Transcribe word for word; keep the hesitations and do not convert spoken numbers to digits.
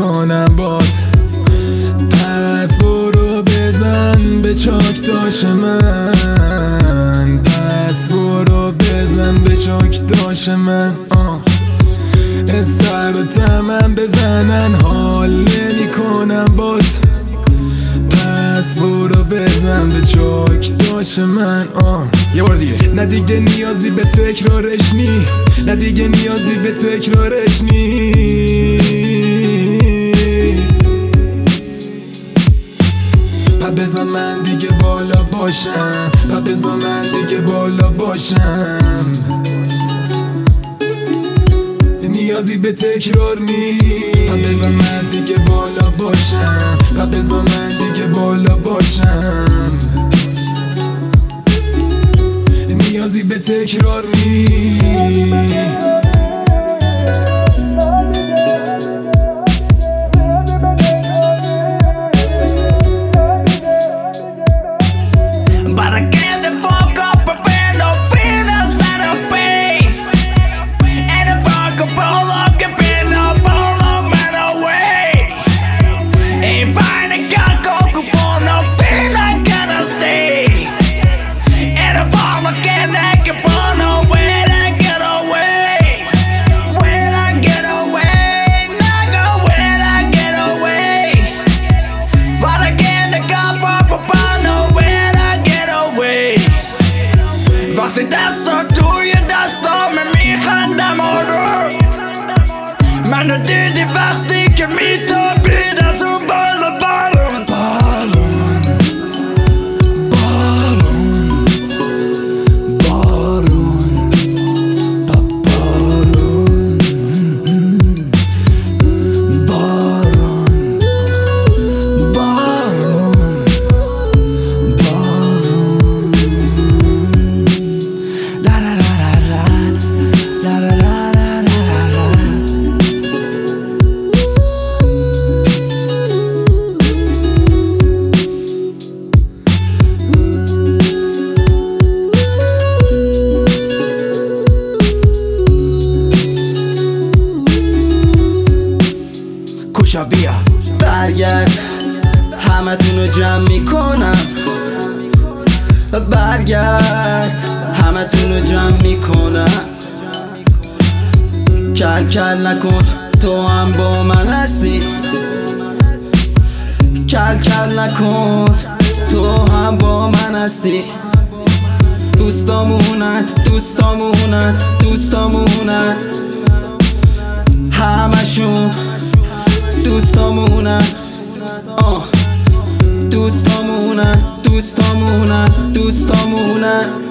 میکنم باد. پس برو بزن به چاک داش من، پس برو بزن به چاک داش من. آه سر و تمن بزنن حال نمی کنم باد. پس برو بزن به چاک داش من. آه یه بار دیگه. نه دیگه نیازی به تکرارش نی، نه دیگه نیازی به تکرارش نی. پا بزن من دیگه بالا باشم، پا بزن من دیگه بالا باشم. نیازی به تکرار نی. پا بزن من دیگه بالا باشم، پا بزن من دیگه بالا باشم. نیازی به تکرار نی. وقتی دستا توی دستام میخندم آروم، منو دیدی وقتی که میتابید از اون بالا بالون. بالون بالون بالون بالون بالون بالون. کوشا بیا برگرد، همه تونو جمع میکنم. برگرد، همه تونو جمع میکنم. کل کل نکن، تو هم با من هستی. کل کل نکن، تو هم با من هستی. دوستامونن دوستامونن دوستامونن، همشون دوستامونن. آه دوستامونن دوستامونن دوستامونن.